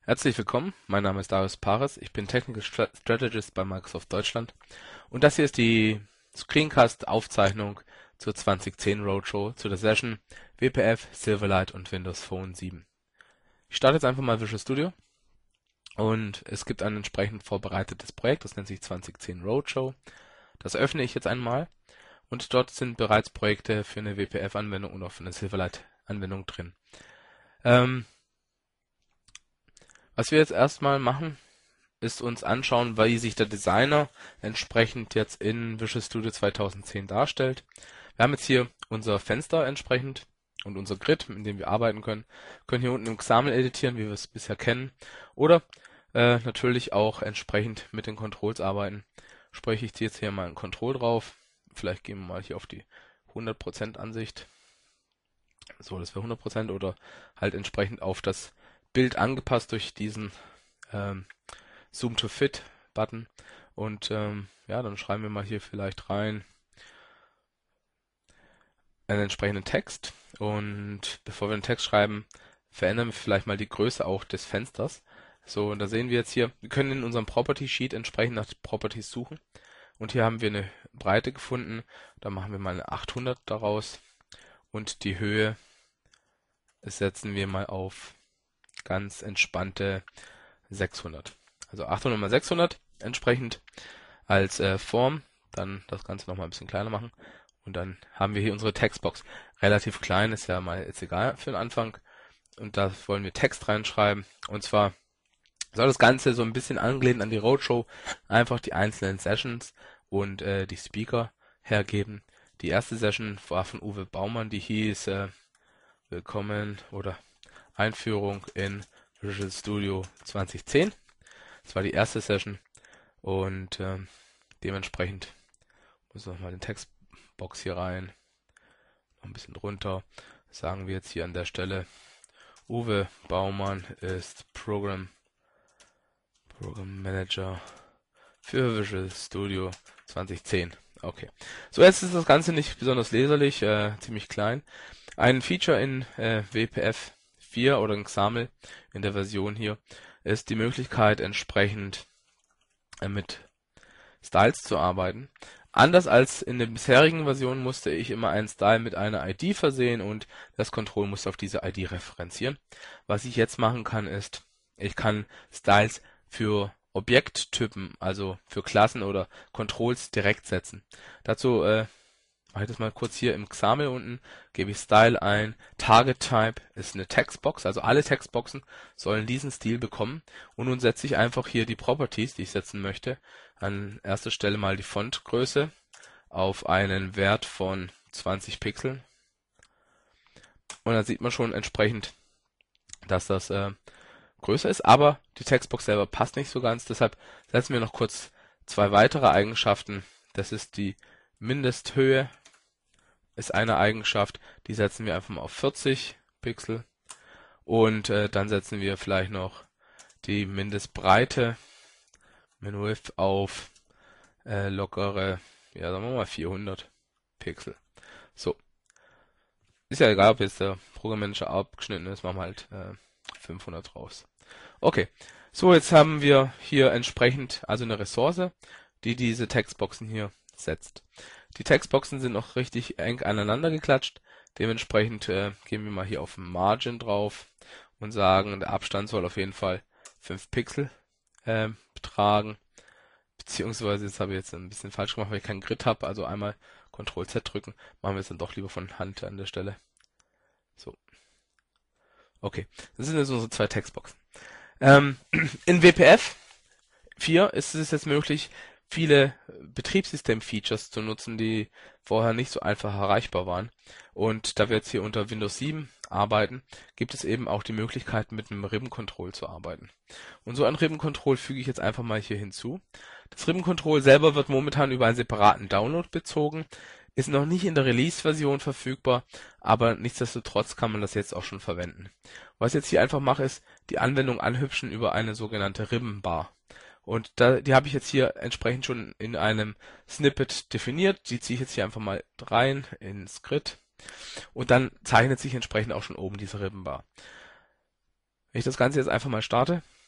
Herzlich willkommen, mein Name ist Darius Pares, ich bin Technical Strategist bei Microsoft Deutschland und das hier ist die Screencast-Aufzeichnung zur 2010 Roadshow zu der Session WPF, Silverlight und Windows Phone 7. Ich starte jetzt einfach mal Visual Studio und es gibt ein entsprechend vorbereitetes Projekt, das nennt sich 2010 Roadshow. Das öffne ich jetzt einmal und dort sind bereits Projekte für eine WPF-Anwendung und auch für eine Silverlight-Anwendung drin. Was wir jetzt erstmal machen, ist uns anschauen, wie sich der Designer entsprechend jetzt in Visual Studio 2010 darstellt. Wir haben jetzt hier unser Fenster entsprechend und unser Grid, in dem wir arbeiten können. Wir können hier unten im XAML editieren, wie wir es bisher kennen. Oder natürlich auch entsprechend mit den Controls arbeiten. Sprich, ich ziehe jetzt hier mal ein Control drauf. Vielleicht gehen wir mal hier auf die 100% Ansicht. So, das wäre 100% oder halt entsprechend auf das Bild angepasst durch diesen Zoom to Fit Button. Und ja, dann schreiben wir mal hier vielleicht rein einen entsprechenden Text. Und bevor wir den Text schreiben, verändern wir vielleicht mal die Größe auch des Fensters. So, und da sehen wir jetzt hier, wir können in unserem Property Sheet entsprechend nach Properties suchen. Und hier haben wir eine Breite gefunden. Da machen wir mal eine 800 daraus. Und die Höhe setzen wir mal auf ganz entspannte 600. Also 800 mal 600 entsprechend als Form. Dann das Ganze nochmal ein bisschen kleiner machen. Und dann haben wir hier unsere Textbox. Relativ klein, ist ja mal jetzt egal für den Anfang. Und da wollen wir Text reinschreiben. Und zwar soll das Ganze so ein bisschen angelehnt an die Roadshow einfach die einzelnen Sessions und die Speaker hergeben. Die erste Session war von Uwe Baumann, die hieß Willkommen oder Einführung in Visual Studio 2010. Das war die erste Session und dementsprechend muss ich nochmal den Textbox hier rein, noch ein bisschen drunter. Sagen wir jetzt hier an der Stelle, Uwe Baumann ist Program Manager für Visual Studio 2010. Okay, so jetzt ist das Ganze nicht besonders leserlich, ziemlich klein. Ein Feature in WPF 4 oder in XAML in der Version hier ist die Möglichkeit entsprechend mit Styles zu arbeiten. Anders als in der bisherigen Version musste ich immer einen Style mit einer ID versehen und das Control musste auf diese ID referenzieren. Was ich jetzt machen kann ist, ich kann Styles für Objekttypen, also für Klassen oder Controls direkt setzen. Dazu mache ich das mal kurz hier im XAML unten, gebe ich Style ein. Target Type ist eine Textbox, also alle Textboxen sollen diesen Stil bekommen. Und nun setze ich einfach hier die Properties, die ich setzen möchte. An erster Stelle mal die Fontgröße auf einen Wert von 20 Pixeln. Und dann sieht man schon entsprechend, dass das größer ist, aber die Textbox selber passt nicht so ganz. Deshalb setzen wir noch kurz zwei weitere Eigenschaften. Das ist die Mindesthöhe, ist eine Eigenschaft, die setzen wir einfach mal auf 40 Pixel und dann setzen wir vielleicht noch die Mindestbreite Width auf lockere, ja sagen wir mal 400 Pixel. So, ist ja egal, ob jetzt der Programmmanager abgeschnitten ist, machen wir halt 500 raus. Okay, so jetzt haben wir hier entsprechend also eine Ressource, die diese Textboxen hier setzt. Die Textboxen sind noch richtig eng aneinander geklatscht. Dementsprechend gehen wir mal hier auf Margin drauf und sagen, der Abstand soll auf jeden Fall 5 Pixel betragen. Beziehungsweise, jetzt habe ich jetzt ein bisschen falsch gemacht, weil ich keinen Grid habe. Also einmal Ctrl-Z drücken. Machen wir es dann doch lieber von Hand an der Stelle. So. Okay, das sind jetzt unsere zwei Textboxen. In WPF 4 ist es jetzt möglich, viele Betriebssystem-Features zu nutzen, die vorher nicht so einfach erreichbar waren. Und da wir jetzt hier unter Windows 7 arbeiten, gibt es eben auch die Möglichkeit, mit einem Ribbon-Control zu arbeiten. Und so ein Ribbon-Control füge ich jetzt einfach mal hier hinzu. Das Ribbon-Control selber wird momentan über einen separaten Download bezogen, ist noch nicht in der Release-Version verfügbar, aber nichtsdestotrotz kann man das jetzt auch schon verwenden. Was ich jetzt hier einfach mache, ist die Anwendung anhübschen über eine sogenannte Ribbon-Bar. Und die habe ich jetzt hier entsprechend schon in einem Snippet definiert. Die ziehe ich jetzt hier einfach mal rein ins Grid. Und dann zeichnet sich entsprechend auch schon oben diese Ribbon-Bar. Wenn ich das Ganze jetzt einfach mal starte,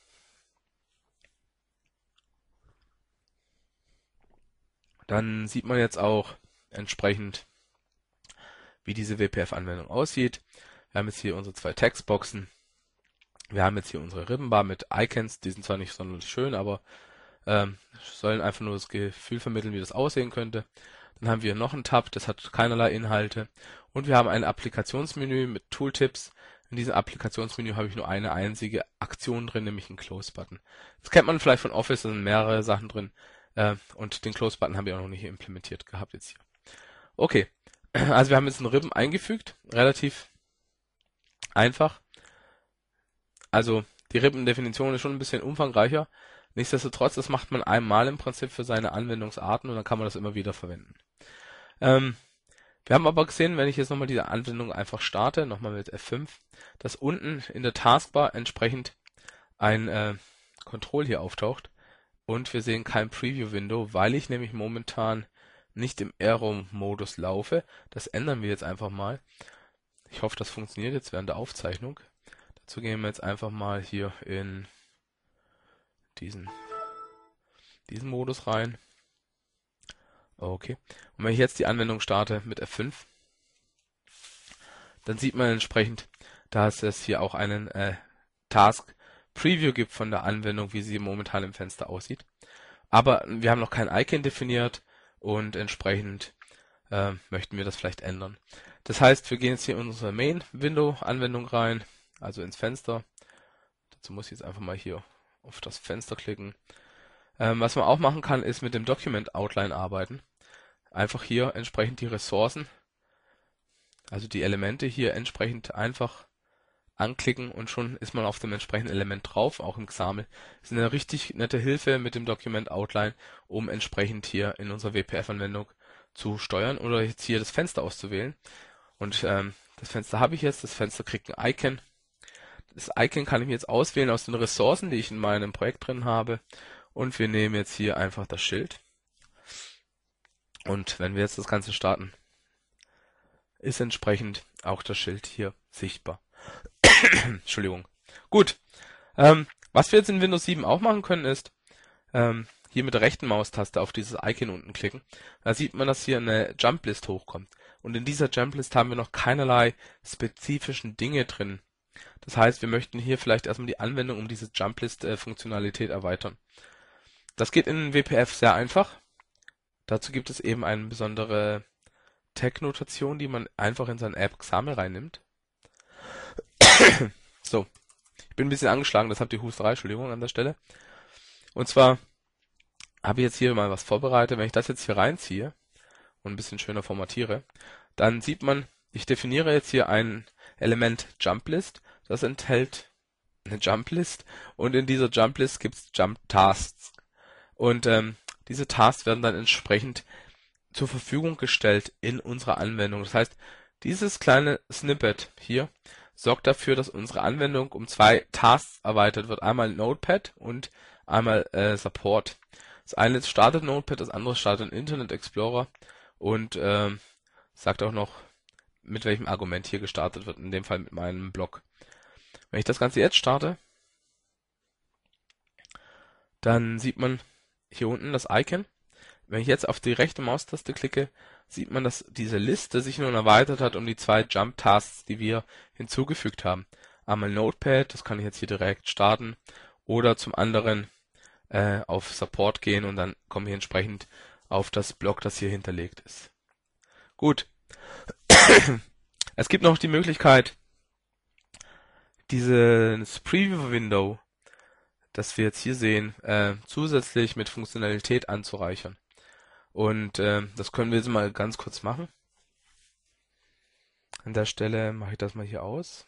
Dann sieht man jetzt auch entsprechend, wie diese WPF-Anwendung aussieht. Wir haben jetzt hier unsere zwei Textboxen. Wir haben jetzt hier unsere Rippenbar mit Icons. Die sind zwar nicht sonderlich schön, aber sollen einfach nur das Gefühl vermitteln, wie das aussehen könnte. Dann haben wir noch einen Tab, das hat keinerlei Inhalte. Und wir haben ein Applikationsmenü mit Tooltips. In diesem Applikationsmenü habe ich nur eine einzige Aktion drin, nämlich einen Close-Button. Das kennt man vielleicht von Office, da sind mehrere Sachen drin. Und den Close-Button haben wir auch noch nicht implementiert gehabt jetzt hier. Okay, also wir haben jetzt einen Ribbon eingefügt, relativ einfach. Also die Ribbon-Definition ist schon ein bisschen umfangreicher. Nichtsdestotrotz, das macht man einmal im Prinzip für seine Anwendungsarten und dann kann man das immer wieder verwenden. Wir haben aber gesehen, wenn ich jetzt nochmal diese Anwendung einfach starte, nochmal mit F5, dass unten in der Taskbar entsprechend ein Control hier auftaucht und wir sehen kein Preview-Window, weil ich nämlich momentan nicht im Aero-Modus laufe. Das ändern wir jetzt einfach mal. Ich hoffe, das funktioniert jetzt während der Aufzeichnung. Dazu gehen wir jetzt einfach mal hier in diesen Modus rein. Okay. Und wenn ich jetzt die Anwendung starte mit F5, dann sieht man entsprechend, dass es hier auch einen Task Preview gibt von der Anwendung, wie sie momentan im Fenster aussieht. Aber wir haben noch kein Icon definiert und entsprechend möchten wir das vielleicht ändern. Das heißt, wir gehen jetzt hier in unsere Main-Window-Anwendung rein, also ins Fenster. Dazu muss ich jetzt einfach mal hier auf das Fenster klicken. Was man auch machen kann, ist mit dem Document Outline arbeiten. Einfach hier entsprechend die Ressourcen, also die Elemente hier entsprechend einfach anklicken und schon ist man auf dem entsprechenden Element drauf, auch im XAML. Das ist eine richtig nette Hilfe mit dem Document Outline, um entsprechend hier in unserer WPF-Anwendung zu steuern oder jetzt hier das Fenster auszuwählen. Und das Fenster habe ich jetzt, das Fenster kriegt ein Icon. Das Icon kann ich mir jetzt auswählen aus den Ressourcen, die ich in meinem Projekt drin habe. Und wir nehmen jetzt hier einfach das Schild. Und wenn wir jetzt das Ganze starten, ist entsprechend auch das Schild hier sichtbar. Entschuldigung. Gut. Was wir jetzt in Windows 7 auch machen können, ist hier mit der rechten Maustaste auf dieses Icon unten klicken. Da sieht man, dass hier eine Jump-List hochkommt. Und in dieser Jump-List haben wir noch keinerlei spezifischen Dinge drin. Das heißt, wir möchten hier vielleicht erstmal die Anwendung um diese Jump-List-Funktionalität erweitern. Das geht in WPF sehr einfach. Dazu gibt es eben eine besondere Tag-Notation, die man einfach in seine App XAML reinnimmt. So, ich bin ein bisschen angeschlagen, das habt ihr Husterei, Entschuldigung an der Stelle. Und zwar habe ich jetzt hier mal was vorbereitet. Wenn ich das jetzt hier reinziehe und ein bisschen schöner formatiere, dann sieht man, ich definiere jetzt hier ein Element JumpList. Das enthält eine JumpList und in dieser JumpList gibt es JumpTasks. Und diese Tasks werden dann entsprechend zur Verfügung gestellt in unserer Anwendung. Das heißt, dieses kleine Snippet hier sorgt dafür, dass unsere Anwendung um zwei Tasks erweitert wird. Einmal Notepad und einmal Support. Das eine startet Notepad, das andere startet Internet Explorer und sagt auch noch, mit welchem Argument hier gestartet wird, in dem Fall mit meinem Blog. Wenn ich das Ganze jetzt starte, dann sieht man hier unten das Icon. Wenn ich jetzt auf die rechte Maustaste klicke, sieht man, dass diese Liste sich nun erweitert hat um die zwei Jump-Tasks, die wir hinzugefügt haben. Einmal Notepad, das kann ich jetzt hier direkt starten, oder zum anderen auf Support gehen und dann kommen wir entsprechend auf das Blog, das hier hinterlegt ist. Gut. Es gibt noch die Möglichkeit, dieses Preview-Window, das wir jetzt hier sehen, zusätzlich mit Funktionalität anzureichern. Und das können wir jetzt mal ganz kurz machen. An der Stelle mache ich das mal hier aus.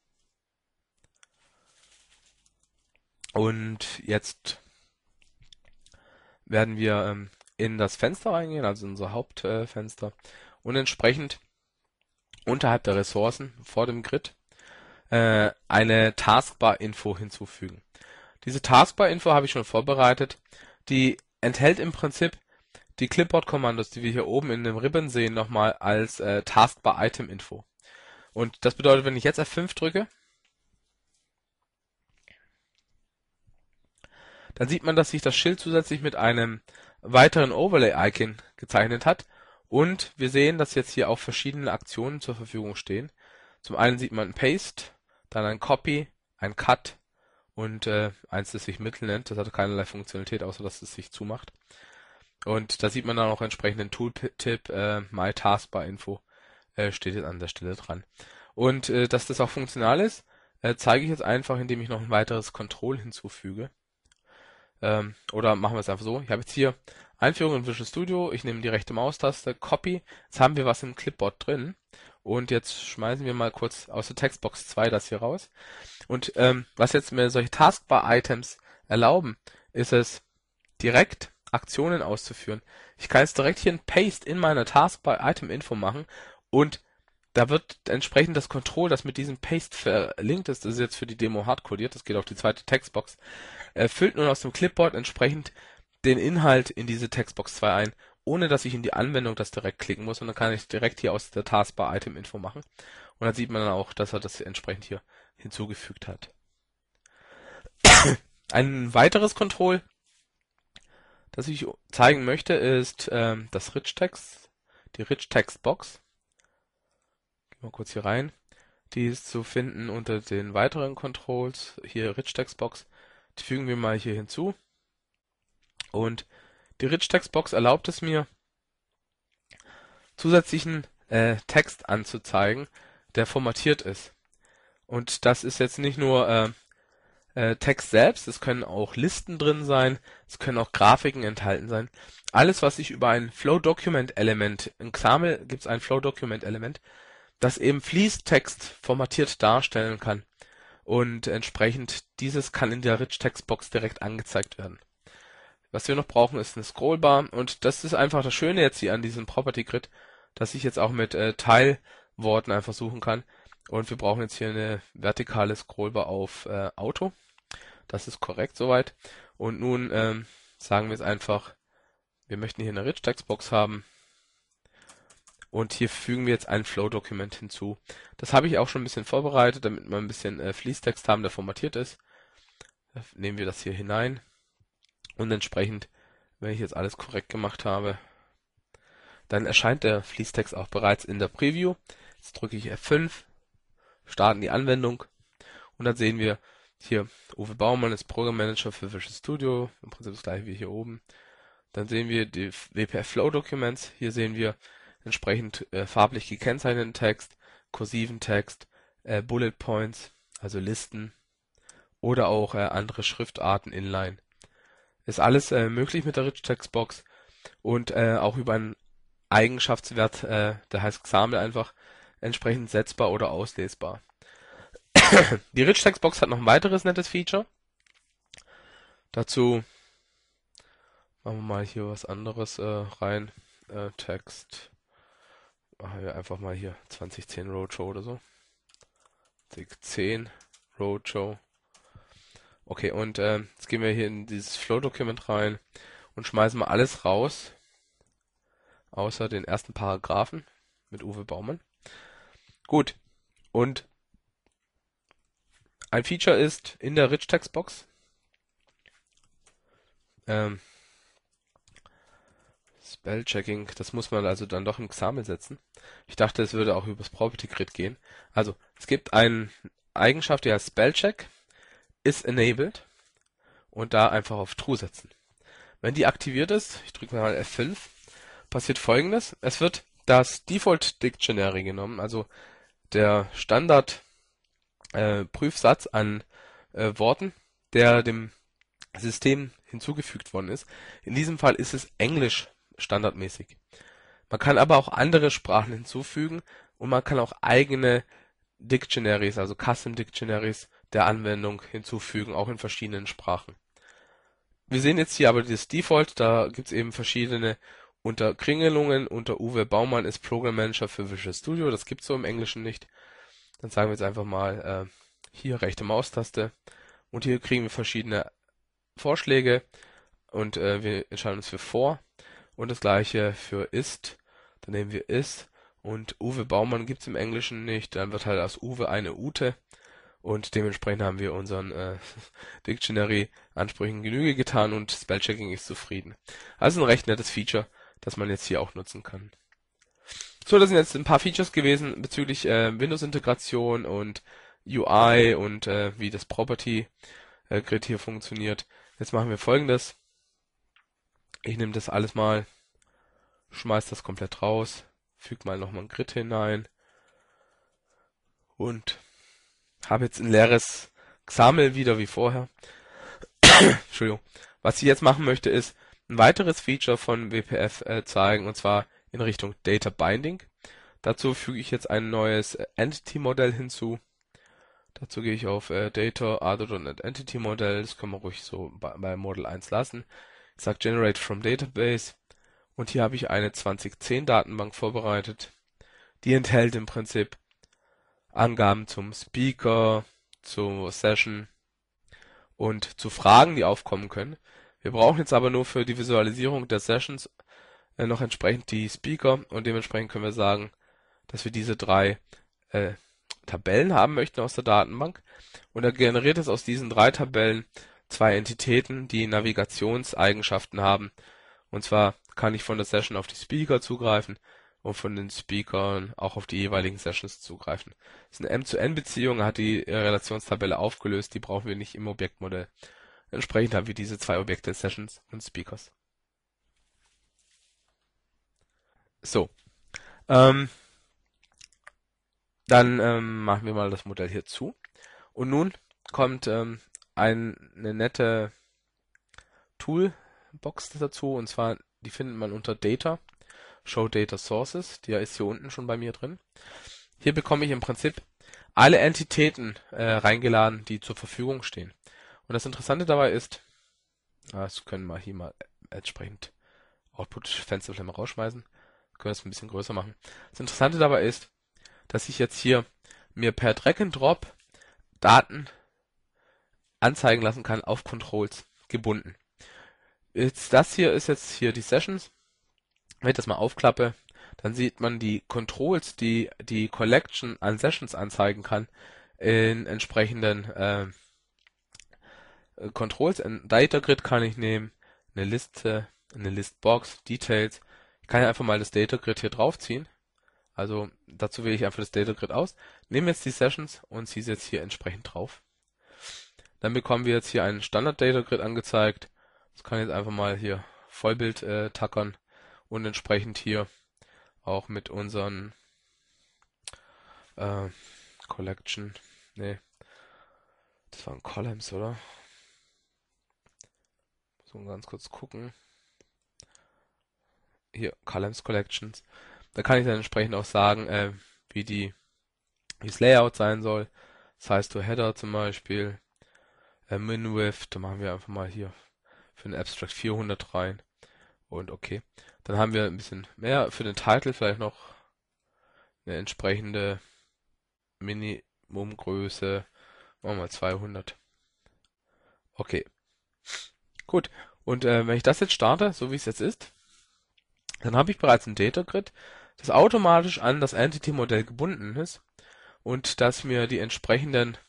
Und jetzt werden wir in das Fenster reingehen, also in unser Hauptfenster, und entsprechend unterhalb der Ressourcen vor dem Grid eine Taskbar-Info hinzufügen. Diese Taskbar-Info habe ich schon vorbereitet. Die enthält im Prinzip die Clipboard-Kommandos, die wir hier oben in dem Ribbon sehen, nochmal als Taskbar-Item-Info. Und das bedeutet, wenn ich jetzt F5 drücke, Dann sieht man, dass sich das Schild zusätzlich mit einem weiteren Overlay-Icon gezeichnet hat. Und wir sehen, dass jetzt hier auch verschiedene Aktionen zur Verfügung stehen. Zum einen sieht man ein Paste, dann ein Copy, ein Cut und eins, das sich Mittel nennt. Das hat keinerlei Funktionalität, außer dass es sich zumacht. Und da sieht man dann auch entsprechenden Tooltip, My Taskbar Info steht jetzt an der Stelle dran. Und dass das auch funktional ist, zeige ich jetzt einfach, indem ich noch ein weiteres Control hinzufüge. Oder machen wir es einfach so. Ich habe jetzt hier Einführung in Visual Studio. Ich nehme die rechte Maustaste, Copy. Jetzt haben wir was im Clipboard drin. Und jetzt schmeißen wir mal kurz aus der Textbox 2 das hier raus. Und was jetzt mir solche Taskbar-Items erlauben, ist es, direkt Aktionen auszuführen. Ich kann jetzt direkt hier ein Paste in meiner Taskbar-Item-Info machen und da wird entsprechend das Control, das mit diesem Paste verlinkt ist, das ist jetzt für die Demo hardcodiert, das geht auf die zweite Textbox, füllt nun aus dem Clipboard entsprechend den Inhalt in diese Textbox 2 ein, ohne dass ich in die Anwendung das direkt klicken muss, und dann kann ich direkt hier aus der Taskbar Item Info machen. Und dann sieht man dann auch, dass er das entsprechend hier hinzugefügt hat. Ein weiteres Control, das ich zeigen möchte, ist das Rich Text, die Rich Text Box. Gehen wir kurz hier rein. Die ist zu finden unter den weiteren Controls. Hier Rich Text Box. Die fügen wir mal hier hinzu. Und die Rich Text Box erlaubt es mir, zusätzlichen Text anzuzeigen, der formatiert ist. Und das ist jetzt nicht nur Text selbst, es können auch Listen drin sein, es können auch Grafiken enthalten sein. Alles, was sich über ein Flow-Document-Element, in XAML gibt es ein Flow-Document-Element, das eben Fließtext formatiert darstellen kann. Und entsprechend dieses kann in der Rich-Text-Box direkt angezeigt werden. Was wir noch brauchen, ist eine Scrollbar, und das ist einfach das Schöne jetzt hier an diesem Property Grid, dass ich jetzt auch mit Teilworten einfach suchen kann. Und wir brauchen jetzt hier eine vertikale Scrollbar auf Auto. Das ist korrekt soweit. Und nun sagen wir es einfach, wir möchten hier eine Rich Text Box haben. Und hier fügen wir jetzt ein Flow-Dokument hinzu. Das habe ich auch schon ein bisschen vorbereitet, damit wir ein bisschen Fließtext haben, der formatiert ist. Da nehmen wir das hier hinein. Und entsprechend, wenn ich jetzt alles korrekt gemacht habe, dann erscheint der Fließtext auch bereits in der Preview. Jetzt drücke ich F5, starten die Anwendung und dann sehen wir hier, Uwe Baumann ist Programmmanager für Visual Studio, im Prinzip das gleiche wie hier oben. Dann sehen wir die WPF Flow Documents, hier sehen wir entsprechend farblich gekennzeichneten Text, kursiven Text, Bullet Points, also Listen oder auch andere Schriftarten inline. Ist alles möglich mit der Rich Text Box und auch über einen Eigenschaftswert, der heißt XAML einfach, entsprechend setzbar oder auslesbar. Die Rich Text Box hat noch ein weiteres nettes Feature. Dazu machen wir mal hier was anderes rein. Text. Machen wir einfach mal hier 2010 Roadshow oder so. 2010 Roadshow. Okay, und jetzt gehen wir hier in dieses Flow-Dokument rein und schmeißen mal alles raus, außer den ersten Paragraphen mit Uwe Baumann. Gut, und ein Feature ist in der Rich Text Box Spellchecking, das muss man also dann doch im XAML setzen. Ich dachte, es würde auch übers Property Grid gehen. Also, es gibt eine Eigenschaft, die heißt Spellcheck, ist enabled, und da einfach auf True setzen. Wenn die aktiviert ist, ich drücke mal F5, passiert Folgendes. Es wird das Default Dictionary genommen, also der Standard Prüfsatz an Worten, der dem System hinzugefügt worden ist. In diesem Fall ist es Englisch standardmäßig. Man kann aber auch andere Sprachen hinzufügen und man kann auch eigene Dictionaries, also Custom Dictionaries der Anwendung hinzufügen, auch in verschiedenen Sprachen. Wir sehen jetzt hier aber das Default, da gibt es eben verschiedene Unterkringelungen. Unter Uwe Baumann ist Program Manager für Visual Studio, das gibt es so im Englischen nicht. Dann sagen wir jetzt einfach mal hier rechte Maustaste und hier kriegen wir verschiedene Vorschläge und wir entscheiden uns für for und das gleiche für ist. Dann nehmen wir is und Uwe Baumann gibt es im Englischen nicht, dann wird halt aus Uwe eine Ute und dementsprechend haben wir unseren Dictionary-Ansprüchen Genüge getan und Spellchecking ist zufrieden. Also ein recht nettes Feature, das man jetzt hier auch nutzen kann. So, das sind jetzt ein paar Features gewesen bezüglich Windows-Integration und UI und wie das Property-Grid hier funktioniert. Jetzt machen wir Folgendes. Ich nehme das alles mal, schmeiß das komplett raus, füge mal nochmal ein Grid hinein und habe jetzt ein leeres XAML wieder wie vorher. Entschuldigung. Was ich jetzt machen möchte, ist ein weiteres Feature von WPF zeigen, und zwar in Richtung Data Binding. Dazu füge ich jetzt ein neues Entity-Modell hinzu. Dazu gehe ich auf Data, Other.NET Entity Modell. Das können wir ruhig so bei Model 1 lassen. Ich sage Generate from Database. Und hier habe ich eine 2010 Datenbank vorbereitet. Die enthält im Prinzip Angaben zum Speaker, zur Session und zu Fragen, die aufkommen können. Wir brauchen jetzt aber nur für die Visualisierung der Sessions noch entsprechend die Speaker und dementsprechend können wir sagen, dass wir diese drei Tabellen haben möchten aus der Datenbank und er generiert es aus diesen drei Tabellen zwei Entitäten, die Navigationseigenschaften haben. Und zwar kann ich von der Session auf die Speaker zugreifen und von den Speakern auch auf die jeweiligen Sessions zugreifen. Das ist eine M-zu-N-Beziehung, hat die Relationstabelle aufgelöst, die brauchen wir nicht im Objektmodell. Entsprechend haben wir diese zwei Objekte, Sessions und Speakers. So, dann machen wir mal das Modell hier zu. Und nun kommt eine nette Toolbox dazu, und zwar die findet man unter Data, Show Data Sources, die ist hier unten schon bei mir drin. Hier bekomme ich im Prinzip alle Entitäten reingeladen, die zur Verfügung stehen. Und das Interessante dabei ist, das können wir hier mal entsprechend Output-Fenster vielleicht mal rausschmeißen, können das ein bisschen größer machen. Das Interessante dabei ist, dass ich jetzt hier mir per Drag and Drop Daten anzeigen lassen kann auf Controls gebunden. Das hier ist jetzt hier die Sessions. Wenn ich das mal aufklappe, dann sieht man die Controls, die die Collection an Sessions anzeigen kann, in entsprechenden Controls. Ein Data Grid kann ich nehmen, eine Liste, eine Listbox, Details. Ich kann einfach mal das Data Grid hier draufziehen. Also dazu wähle ich einfach das Data Grid aus, nehme jetzt die Sessions und ziehe sie jetzt hier entsprechend drauf. Dann bekommen wir jetzt hier ein Standard Data Grid angezeigt. Das kann ich jetzt einfach mal hier Vollbild tackern und entsprechend hier auch mit unseren Collection, nee, das waren Columns, oder? So ganz kurz gucken. Hier, Columns Collections. Da kann ich dann entsprechend auch sagen, wie das Layout sein soll. Size to Header zum Beispiel. Min-Width, da machen wir einfach mal hier für den Abstract 400 rein. Und okay. Dann haben wir ein bisschen mehr für den Title, vielleicht noch eine entsprechende Minimumgröße. Machen wir mal 200. Okay. Gut. Und wenn ich das jetzt starte, so wie es jetzt ist, dann habe ich bereits ein Data Grid, das automatisch an das Entity-Modell gebunden ist und das mir die entsprechenden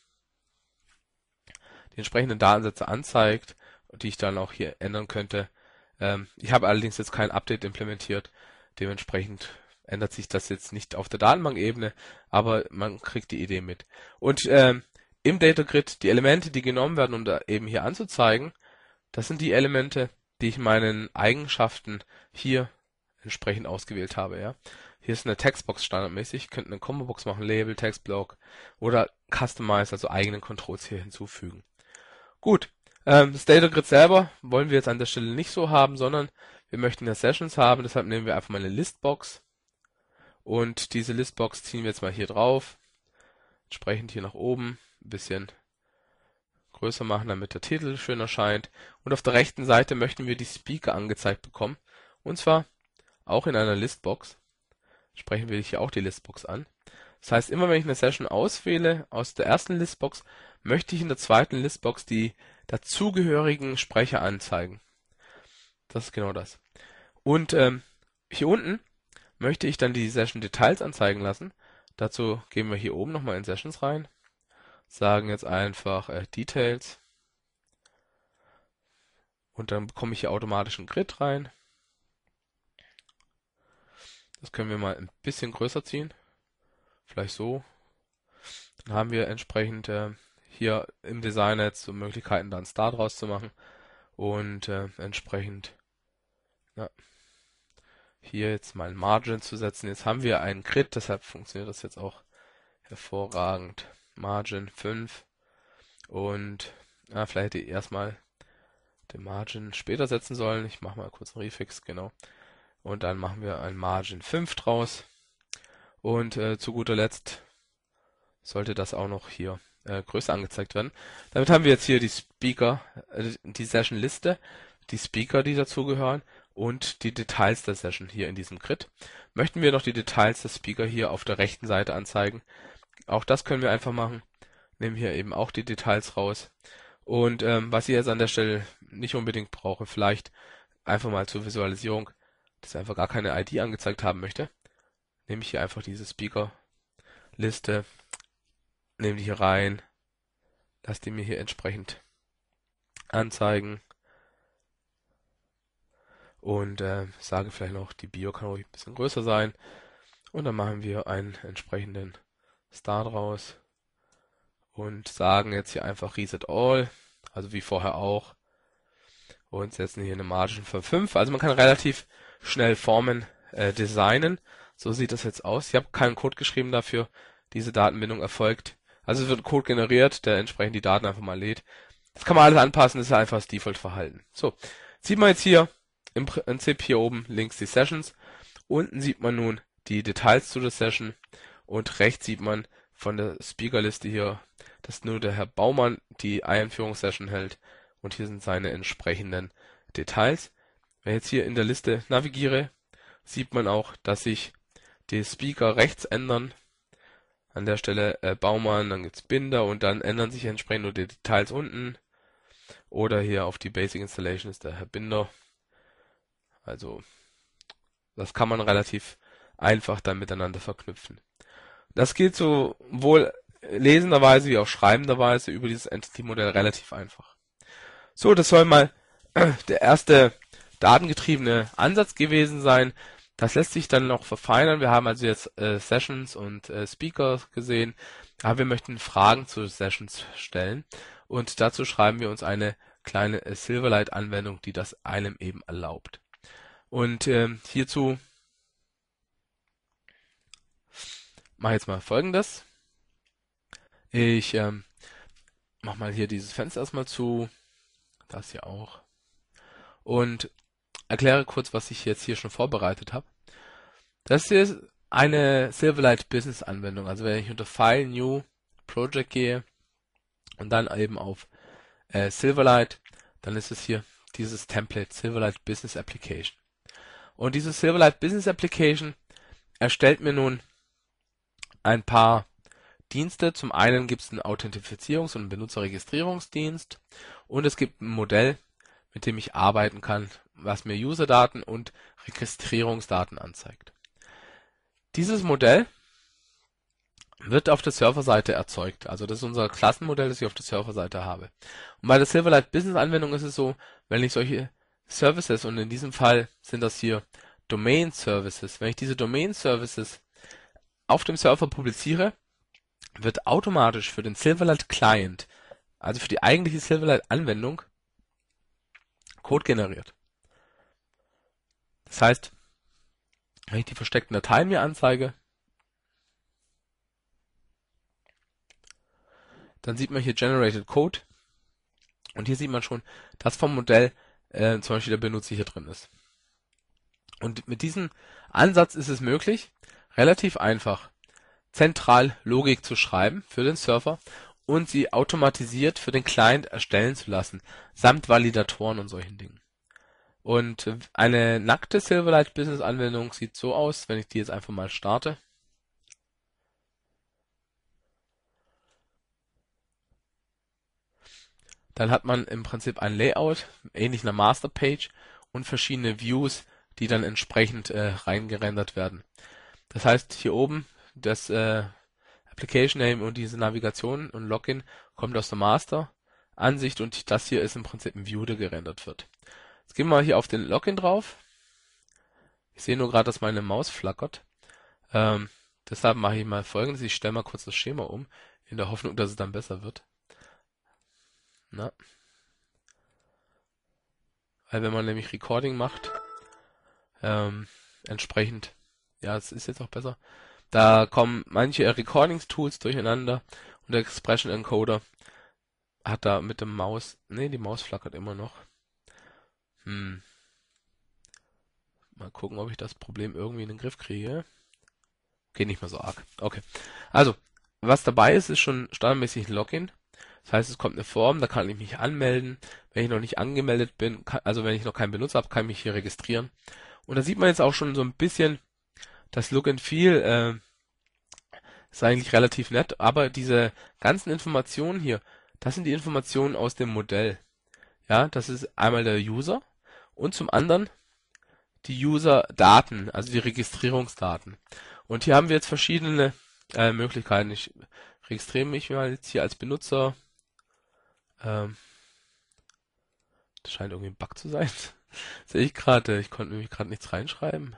Datensätze anzeigt, die ich dann auch hier ändern könnte. Ich habe allerdings jetzt kein Update implementiert, dementsprechend ändert sich das jetzt nicht auf der Datenbankebene, aber man kriegt die Idee mit. Und im Data Grid, die Elemente, die genommen werden, um da eben hier anzuzeigen, das sind die Elemente, die ich meinen Eigenschaften hier entsprechend ausgewählt habe. Ja. Hier ist eine Textbox standardmäßig, ich könnte eine Combo-Box machen, Label, Textblock oder Customize, also eigenen Controls hier hinzufügen. Gut, das Data Grid selber wollen wir jetzt an der Stelle nicht so haben, sondern wir möchten ja Sessions haben, deshalb nehmen wir einfach mal eine Listbox und diese Listbox ziehen wir jetzt mal hier drauf, entsprechend hier nach oben, ein bisschen größer machen, damit der Titel schön erscheint. Und auf der rechten Seite möchten wir die Speaker angezeigt bekommen. Und zwar auch in einer Listbox. Entsprechend wähle ich hier auch die Listbox an. Das heißt, immer wenn ich eine Session auswähle aus der ersten Listbox, möchte ich in der zweiten Listbox die dazugehörigen Sprecher anzeigen. Das ist genau das. Und hier unten möchte ich dann die Session Details anzeigen lassen. Dazu gehen wir hier oben nochmal in Sessions rein. sagen jetzt einfach Details und dann bekomme ich hier automatisch einen Grid rein. Das können wir mal ein bisschen größer ziehen, vielleicht so. Dann haben wir entsprechend hier im Designer jetzt so Möglichkeiten, da einen Star draus zu machen und entsprechend hier jetzt mal ein Margin zu setzen. Jetzt haben wir einen Grid, deshalb funktioniert das jetzt auch hervorragend. Margin 5 und vielleicht hätte ich erstmal den Margin später setzen sollen. Ich mache mal kurz einen Refix, genau. Und dann machen wir ein Margin 5 draus. Und zu guter Letzt sollte das auch noch hier größer angezeigt werden. Damit haben wir jetzt hier die Speaker, die Session-Liste, die Speaker, die dazugehören und die Details der Session hier in diesem Grid. Möchten wir noch die Details der Speaker hier auf der rechten Seite anzeigen? Auch das können wir einfach machen. Nehmen hier eben auch die Details raus. Und was ich jetzt an der Stelle nicht unbedingt brauche, vielleicht einfach mal zur Visualisierung, dass ich einfach gar keine ID angezeigt haben möchte, nehme ich hier einfach diese Speaker-Liste, nehme die hier rein, lasse die mir hier entsprechend anzeigen und sage vielleicht noch, die Bio kann ruhig ein bisschen größer sein und dann machen wir einen entsprechenden Star draus und sagen jetzt hier einfach Reset All, also wie vorher auch, und setzen hier eine Margin von 5. Also man kann relativ schnell Formen designen. So sieht das jetzt aus. Ich habe keinen Code geschrieben dafür. Diese Datenbindung erfolgt. Also es wird ein Code generiert, der entsprechend die Daten einfach mal lädt. Das kann man alles anpassen, das ist einfach das Default-Verhalten. So, sieht man jetzt hier im Prinzip hier oben links die Sessions. Unten sieht man nun die Details zu der Session. Und rechts sieht man von der Speakerliste hier, dass nur der Herr Baumann die Einführungssession hält. Und hier sind seine entsprechenden Details. Wenn ich jetzt hier in der Liste navigiere, sieht man auch, dass sich die Speaker rechts ändern. An der Stelle Baumann, dann gibt's Binder und dann ändern sich entsprechend nur die Details unten. Oder hier auf die Basic Installation ist der Herr Binder. Also das kann man relativ einfach dann miteinander verknüpfen. Das geht sowohl lesenderweise wie auch schreibenderweise über dieses Entity-Modell relativ einfach. So, das soll mal der erste datengetriebene Ansatz gewesen sein. Das lässt sich dann noch verfeinern. Wir haben also jetzt Sessions und Speakers gesehen. Aber wir möchten Fragen zu Sessions stellen. Und dazu schreiben wir uns eine kleine Silverlight-Anwendung, die das einem eben erlaubt. Und hierzu mache ich jetzt mal Folgendes. Ich mache mal hier dieses Fenster erstmal zu. Das hier auch. Und erkläre kurz, was ich jetzt hier schon vorbereitet habe. Das hier ist eine Silverlight Business Anwendung. Also wenn ich unter File, New, Project gehe und dann eben auf Silverlight, dann ist es hier dieses Template Silverlight Business Application. Und diese Silverlight Business Application erstellt mir nun ein paar Dienste. Zum einen gibt es einen Authentifizierungs- und Benutzerregistrierungsdienst und es gibt ein Modell, mit dem ich arbeiten kann, was mir Userdaten und Registrierungsdaten anzeigt. Dieses Modell wird auf der Serverseite erzeugt. Also das ist unser Klassenmodell, das ich auf der Serverseite habe. Und bei der Silverlight Business Anwendung ist es so, wenn ich solche Services, und in diesem Fall sind das hier Domain Services, wenn ich diese Domain Services auf dem Server publiziere, wird automatisch für den Silverlight Client, also für die eigentliche Silverlight Anwendung, Code generiert. Das heißt, wenn ich die versteckten Dateien mir anzeige, dann sieht man hier Generated Code und hier sieht man schon, dass vom Modell zum Beispiel der Benutzer hier drin ist. Und mit diesem Ansatz ist es möglich, relativ einfach zentral Logik zu schreiben für den Server und sie automatisiert für den Client erstellen zu lassen, samt Validatoren und solchen Dingen. Und eine nackte Silverlight Business Anwendung sieht so aus, wenn ich die jetzt einfach mal starte. Dann hat man im Prinzip ein Layout, ähnlich einer Masterpage und verschiedene Views, die dann entsprechend reingerendert werden. Das heißt, hier oben das Application Name und diese Navigation und Login kommt aus der Master-Ansicht und das hier ist im Prinzip ein View, der gerendert wird. Jetzt gehen wir mal hier auf den Login drauf. Ich sehe nur gerade, dass meine Maus flackert. Deshalb mache ich mal Folgendes. Ich stelle mal kurz das Schema um, in der Hoffnung, dass es dann besser wird. Na. Weil wenn man nämlich Recording macht, entsprechend, ja, es ist jetzt auch besser, da kommen manche Recordings-Tools durcheinander und der Expression Encoder hat da mit dem Maus, die Maus flackert immer noch. Mal gucken, ob ich das Problem irgendwie in den Griff kriege. Okay, nicht mehr so arg. Okay. Also, was dabei ist, ist schon standardmäßig ein Login. Das heißt, es kommt eine Form, da kann ich mich anmelden. Wenn ich noch nicht angemeldet bin, also wenn ich noch keinen Benutzer habe, kann ich mich hier registrieren. Und da sieht man jetzt auch schon so ein bisschen das Look and Feel, ist eigentlich relativ nett, aber diese ganzen Informationen hier, das sind die Informationen aus dem Modell. Ja, das ist einmal der User und zum anderen die User-Daten, also die Registrierungsdaten. Und hier haben wir jetzt verschiedene Möglichkeiten. Ich registriere mich mal jetzt hier als Benutzer. Das scheint irgendwie ein Bug zu sein. Sehe ich gerade. Ich konnte nämlich gerade nichts reinschreiben.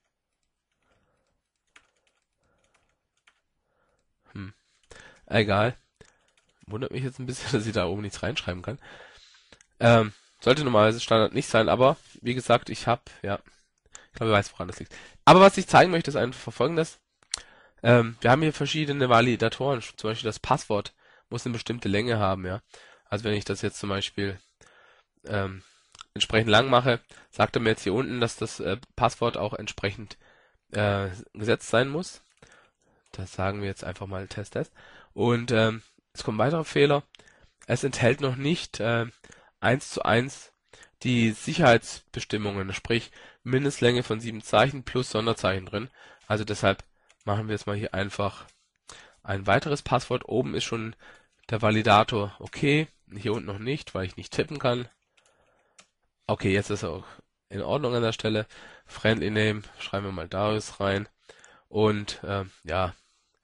Egal. Wundert mich jetzt ein bisschen, dass ich da oben nichts reinschreiben kann. Sollte normalerweise Standard nicht sein, aber wie gesagt, ich glaube, ich weiß, woran das liegt. Aber was ich zeigen möchte, ist einfach Folgendes. Wir haben hier verschiedene Validatoren. Zum Beispiel das Passwort muss eine bestimmte Länge haben, ja. Also wenn ich das jetzt zum Beispiel entsprechend lang mache, sagt er mir jetzt hier unten, dass das Passwort auch entsprechend gesetzt sein muss. Das sagen wir jetzt einfach mal Test. Und es kommen weitere Fehler. Es enthält noch nicht 1:1 die Sicherheitsbestimmungen, sprich Mindestlänge von 7 Zeichen plus Sonderzeichen drin. Also deshalb machen wir jetzt mal hier einfach ein weiteres Passwort. Oben ist schon der Validator okay, hier unten noch nicht, weil ich nicht tippen kann. Okay, jetzt ist er auch in Ordnung an der Stelle. Friendly Name, schreiben wir mal Darius rein. Und ja,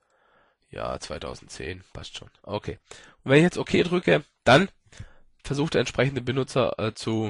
2010, passt schon. Okay. Und wenn ich jetzt OK drücke, dann versucht der entsprechende Benutzer zu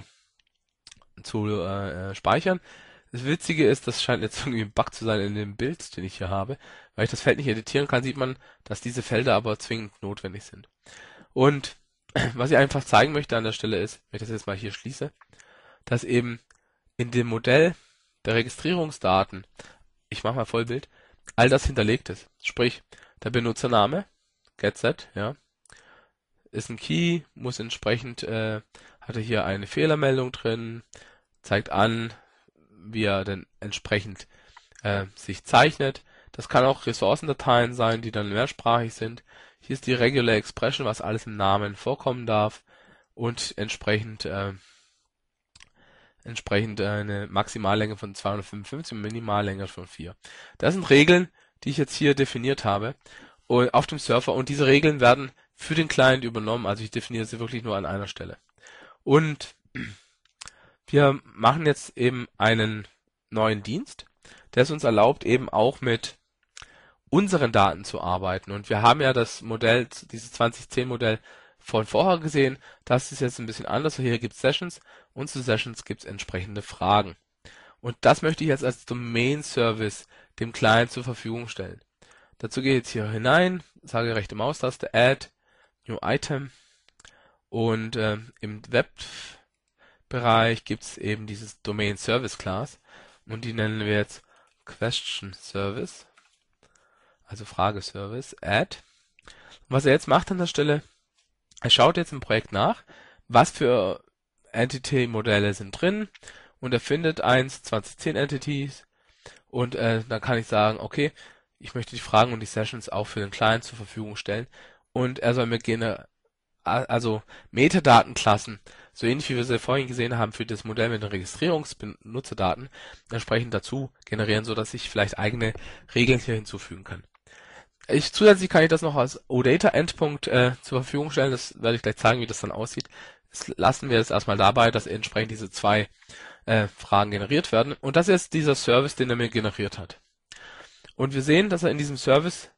speichern. Das Witzige ist, das scheint jetzt irgendwie ein Bug zu sein in dem Bild, den ich hier habe. Weil ich das Feld nicht editieren kann, sieht man, dass diese Felder aber zwingend notwendig sind. Und was ich einfach zeigen möchte an der Stelle ist, wenn ich das jetzt mal hier schließe, dass eben in dem Modell der Registrierungsdaten, ich mache mal Vollbild, all das hinterlegt ist. Sprich, der Benutzername, getset, ja, ist ein Key, muss entsprechend, hat er hier eine Fehlermeldung drin, zeigt an, wie er denn entsprechend sich zeichnet. Das kann auch Ressourcendateien sein, die dann mehrsprachig sind. Hier ist die Regular Expression, was alles im Namen vorkommen darf und entsprechend eine Maximallänge von 255 und Minimallänge von 4. Das sind Regeln, die ich jetzt hier definiert habe auf dem Server und diese Regeln werden für den Client übernommen, also ich definiere sie wirklich nur an einer Stelle. Und wir machen jetzt eben einen neuen Dienst, der es uns erlaubt, eben auch mit unseren Daten zu arbeiten. Und wir haben ja das Modell, dieses 2010-Modell von vorher gesehen. Das ist jetzt ein bisschen anders. Hier gibt es Sessions und zu Sessions gibt es entsprechende Fragen. Und das möchte ich jetzt als Domain-Service dem Client zur Verfügung stellen. Dazu gehe ich jetzt hier hinein, sage rechte Maustaste, Add, New Item und im Web-Bereich gibt es eben dieses Domain-Service-Class und die nennen wir jetzt Question Service, also Frageservice, Add. Und was er jetzt macht an der Stelle, er schaut jetzt im Projekt nach, was für Entity-Modelle sind drin und er findet 2010 Entities und dann kann ich sagen, okay, ich möchte die Fragen und die Sessions auch für den Client zur Verfügung stellen und er soll mir Metadatenklassen, so ähnlich wie wir sie vorhin gesehen haben für das Modell mit den Registrierungsbenutzerdaten, entsprechend dazu generieren, sodass ich vielleicht eigene Regeln hier hinzufügen kann. Zusätzlich kann ich das noch als OData-Endpunkt zur Verfügung stellen, das werde ich gleich zeigen, wie das dann aussieht. Das lassen wir jetzt erstmal dabei, dass entsprechend diese zwei Fragen generiert werden und das ist dieser Service, den er mir generiert hat. Und wir sehen, dass er in diesem Service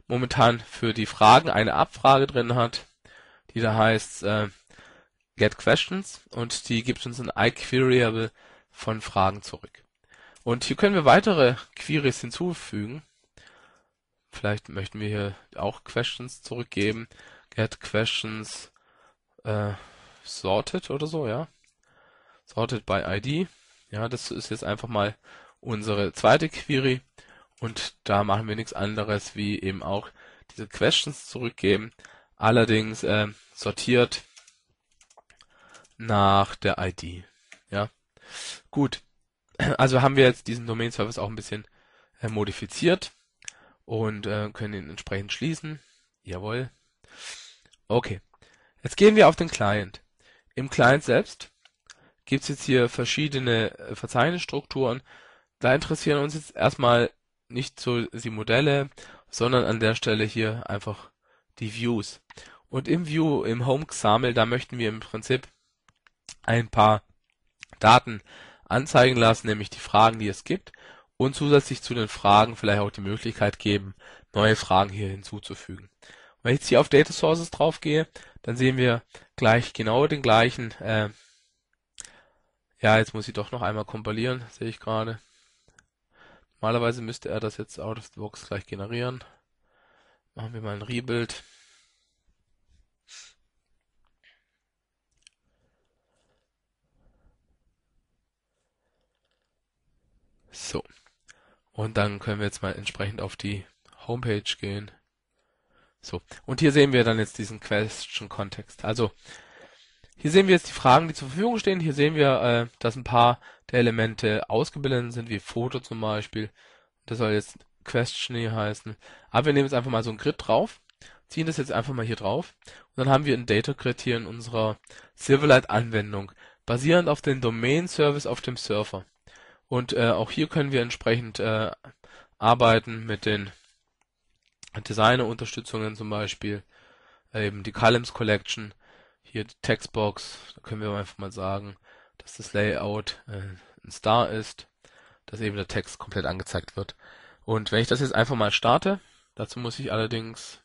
momentan für die Fragen eine Abfrage drin hat, die da heißt get questions, und die gibt uns ein iQueryable von Fragen zurück. Und hier können wir weitere Queries hinzufügen. Vielleicht möchten wir hier auch Questions zurückgeben. Get questions sorted oder so, ja. Sorted by ID. Ja, das ist jetzt einfach mal unsere zweite Query. Und da machen wir nichts anderes, wie eben auch diese Questions zurückgeben. Allerdings sortiert nach der ID. Ja, gut. Also haben wir jetzt diesen Domain Service auch ein bisschen modifiziert und können ihn entsprechend schließen. Jawohl. Okay. Jetzt gehen wir auf den Client. Im Client selbst gibt es jetzt hier verschiedene Verzeichnisstrukturen. Da interessieren uns jetzt erstmal nicht so die Modelle, sondern an der Stelle hier einfach die Views. Und im View, im Home XAML, da möchten wir im Prinzip ein paar Daten anzeigen lassen, nämlich die Fragen, die es gibt, und zusätzlich zu den Fragen vielleicht auch die Möglichkeit geben, neue Fragen hier hinzuzufügen. Wenn ich jetzt hier auf Data Sources drauf gehe, dann sehen wir gleich genau den gleichen. Ja, jetzt muss ich doch noch einmal kompilieren, sehe ich gerade. Normalerweise müsste er das jetzt out of the box gleich generieren. Machen wir mal ein Rebuild. So. Und dann können wir jetzt mal entsprechend auf die Homepage gehen. So. Und hier sehen wir dann jetzt diesen Question-Kontext. Also, hier sehen wir jetzt die Fragen, die zur Verfügung stehen. Hier sehen wir, dass ein paar der Elemente ausgebildet sind, wie Foto zum Beispiel. Das soll jetzt Question hier heißen. Aber wir nehmen jetzt einfach mal so ein Grid drauf, ziehen das jetzt einfach mal hier drauf. Und dann haben wir ein Data Grid hier in unserer Silverlight-Anwendung, basierend auf dem Domain-Service auf dem Server. Und auch hier können wir entsprechend arbeiten mit den Designer-Unterstützungen, zum Beispiel eben die Columns Collection, hier die Textbox. Da können wir einfach mal sagen, dass das Layout ein Star ist, dass eben der Text komplett angezeigt wird. Und wenn ich das jetzt einfach mal starte, dazu muss ich allerdings,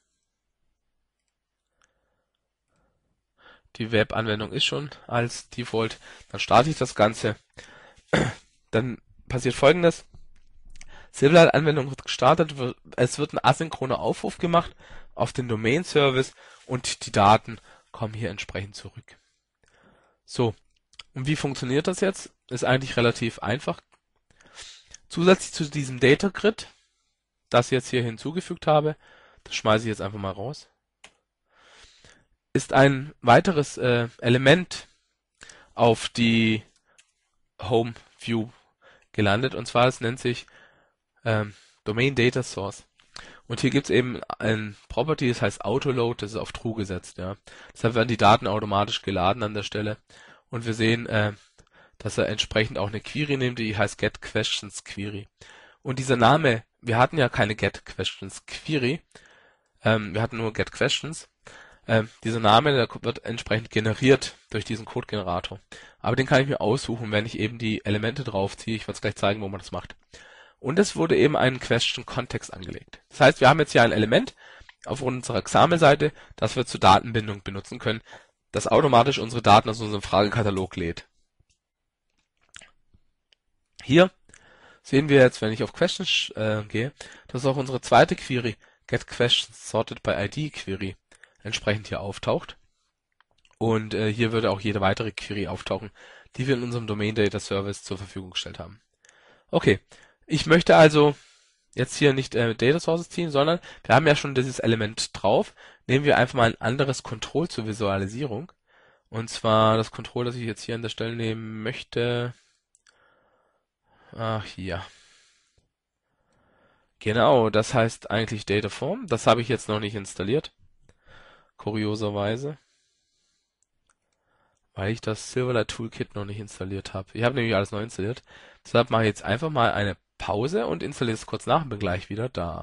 die Web-Anwendung ist schon als Default, dann starte ich das Ganze. Dann passiert Folgendes. Silverlight-Anwendung wird gestartet, es wird ein asynchroner Aufruf gemacht auf den Domain-Service und die Daten kommen hier entsprechend zurück. So, und wie funktioniert das jetzt? Ist eigentlich relativ einfach. Zusätzlich zu diesem Data Grid, das ich jetzt hier hinzugefügt habe, das schmeiße ich jetzt einfach mal raus, ist ein weiteres Element auf die Home View gelandet, und zwar es nennt sich Domain Data Source. Und hier gibt es eben ein Property, das heißt Autoload, das ist auf True gesetzt. Ja. Deshalb werden die Daten automatisch geladen an der Stelle. Und wir sehen, dass er entsprechend auch eine Query nimmt, die heißt Get Questions Query. Und dieser Name, wir hatten ja keine Get Questions Query, wir hatten nur Get Questions. Dieser Name, der wird entsprechend generiert durch diesen Code-Generator. Aber den kann ich mir aussuchen, wenn ich eben die Elemente draufziehe. Ich werde es gleich zeigen, wo man das macht. Und es wurde eben ein Question-Kontext angelegt. Das heißt, wir haben jetzt hier ein Element auf unserer XAML-Seite, das wir zur Datenbindung benutzen können, das automatisch unsere Daten aus unserem Fragekatalog lädt. Hier sehen wir jetzt, wenn ich auf Questions gehe, dass auch unsere zweite Query, Get Questions Sorted by ID Query, entsprechend hier auftaucht. Und hier würde auch jede weitere Query auftauchen, die wir in unserem Domain Data Service zur Verfügung gestellt haben. Okay, ich möchte also jetzt hier nicht Data Sources ziehen, sondern wir haben ja schon dieses Element drauf. Nehmen wir einfach mal ein anderes Control zur Visualisierung. Und zwar das Control, das ich jetzt hier an der Stelle nehmen möchte. Ach, hier. Genau, das heißt eigentlich Dataform. Das habe ich jetzt noch nicht installiert. Kurioserweise. Weil ich das Silverlight Toolkit noch nicht installiert habe. Ich habe nämlich alles neu installiert. Deshalb mache ich jetzt einfach mal eine Pause und installiere es kurz nach und bin gleich wieder da.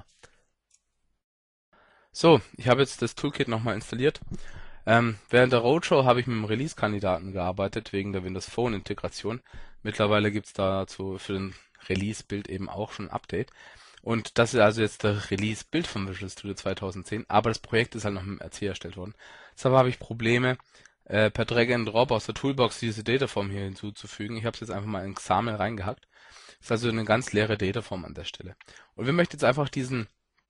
So, ich habe jetzt das Toolkit nochmal installiert. Während der Roadshow habe ich mit dem Release-Kandidaten gearbeitet, wegen der Windows Phone-Integration. Mittlerweile gibt es dazu für den Release-Bild eben auch schon ein Update. Und das ist also jetzt der Release-Bild von Visual Studio 2010, aber das Projekt ist halt noch mit dem RC erstellt worden. Deshalb habe ich Probleme, per Drag and Drop aus der Toolbox diese Dataform hier hinzuzufügen. Ich habe es jetzt einfach mal in XAML reingehackt. Das ist also eine ganz leere Dataform an der Stelle. Und wir möchten jetzt einfach dieses